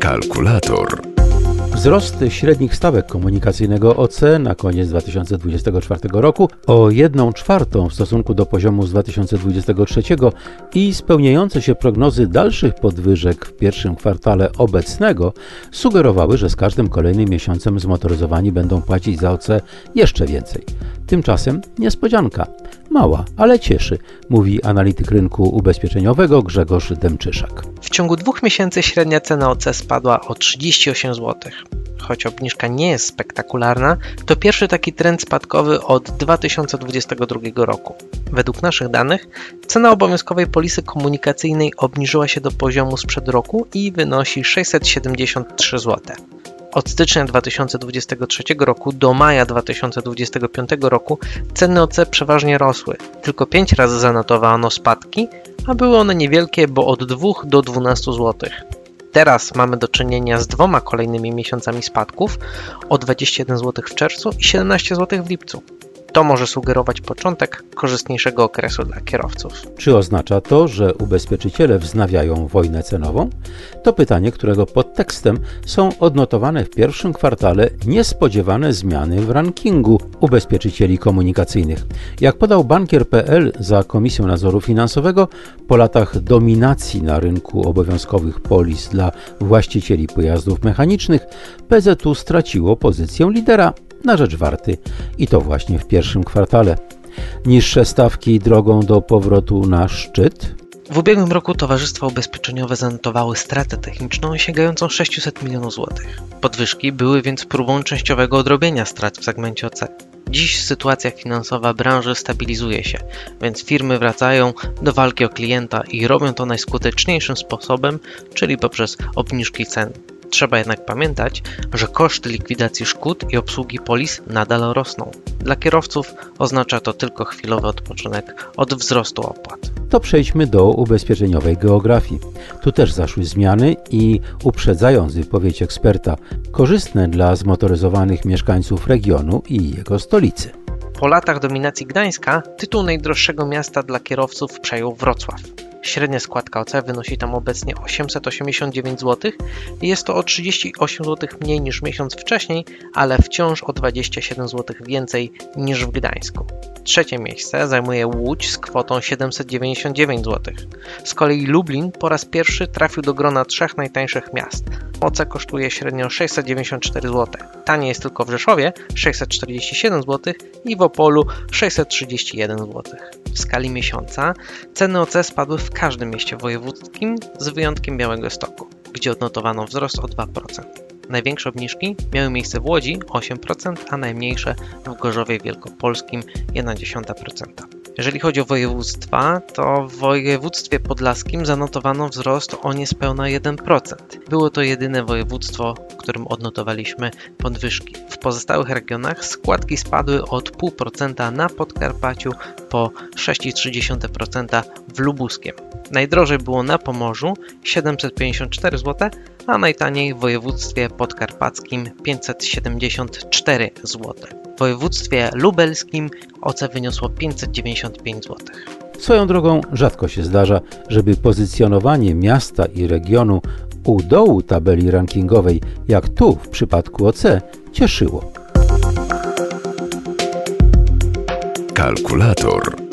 Kalkulator. Wzrost średnich stawek komunikacyjnego OC na koniec 2024 roku o 1/4 w stosunku do poziomu z 2023 i spełniające się prognozy dalszych podwyżek w pierwszym kwartale obecnego sugerowały, że z każdym kolejnym miesiącem zmotoryzowani będą płacić za OC jeszcze więcej. Tymczasem niespodzianka. Mała, ale cieszy, mówi analityk rynku ubezpieczeniowego Grzegorz Demczyszak. W ciągu 2 miesięcy średnia cena OC spadła o 38 zł. Choć obniżka nie jest spektakularna, to pierwszy taki trend spadkowy od 2022 roku. Według naszych danych cena obowiązkowej polisy komunikacyjnej obniżyła się do poziomu sprzed roku i wynosi 673 zł. Od stycznia 2023 roku do maja 2025 roku ceny OC przeważnie rosły. Tylko 5 razy zanotowano spadki, a były one niewielkie, bo od 2 do 12 zł. Teraz mamy do czynienia z 2 kolejnymi miesiącami spadków o 21 zł w czerwcu i 17 zł w lipcu. To może sugerować początek korzystniejszego okresu dla kierowców. Czy oznacza to, że ubezpieczyciele wznawiają wojnę cenową? To pytanie, którego podtekstem są odnotowane w pierwszym kwartale niespodziewane zmiany w rankingu ubezpieczycieli komunikacyjnych. Jak podał Bankier.pl za Komisją Nadzoru Finansowego, po latach dominacji na rynku obowiązkowych polis dla właścicieli pojazdów mechanicznych, PZU straciło pozycję lidera na rzecz Warty i to właśnie w pierwszym kwartale. Niższe stawki drogą do powrotu na szczyt. W ubiegłym roku towarzystwa ubezpieczeniowe zanotowały stratę techniczną sięgającą 600 milionów złotych. Podwyżki były więc próbą częściowego odrobienia strat w segmencie OC. Dziś sytuacja finansowa branży stabilizuje się, więc firmy wracają do walki o klienta i robią to najskuteczniejszym sposobem, czyli poprzez obniżki cen. Trzeba jednak pamiętać, że koszty likwidacji szkód i obsługi polis nadal rosną. Dla kierowców oznacza to tylko chwilowy odpoczynek od wzrostu opłat. To przejdźmy do ubezpieczeniowej geografii. Tu też zaszły zmiany i, uprzedzając wypowiedź eksperta, korzystne dla zmotoryzowanych mieszkańców regionu i jego stolicy. Po latach dominacji Gdańska tytuł najdroższego miasta dla kierowców przejął Wrocław. Średnia składka OC wynosi tam obecnie 889 zł i jest to o 38 zł mniej niż miesiąc wcześniej, ale wciąż o 27 zł więcej niż w Gdańsku. Trzecie miejsce zajmuje Łódź z kwotą 799 zł. Z kolei Lublin po raz pierwszy trafił do grona 3 najtańszych miast. OC kosztuje średnio 694 zł. Taniej jest tylko w Rzeszowie 647 zł i w Opolu 631 zł. W skali miesiąca ceny OC spadły w każdym mieście wojewódzkim z wyjątkiem Białegostoku, gdzie odnotowano wzrost o 2%. Największe obniżki miały miejsce w Łodzi 8%, a najmniejsze w Gorzowie Wielkopolskim 0,1%. Jeżeli chodzi o województwa, to w województwie podlaskim zanotowano wzrost o niespełna 1%. Było to jedyne województwo, w którym odnotowaliśmy podwyżki. W pozostałych regionach składki spadły od 0,5% na Podkarpaciu po 6,3% w Lubuskiem. Najdrożej było na Pomorzu 754 zł, a najtaniej w województwie podkarpackim 574 zł. W województwie lubelskim OC wyniosło 595 zł. Swoją drogą rzadko się zdarza, żeby pozycjonowanie miasta i regionu u dołu tabeli rankingowej, jak tu w przypadku OC, cieszyło. Kalkulator.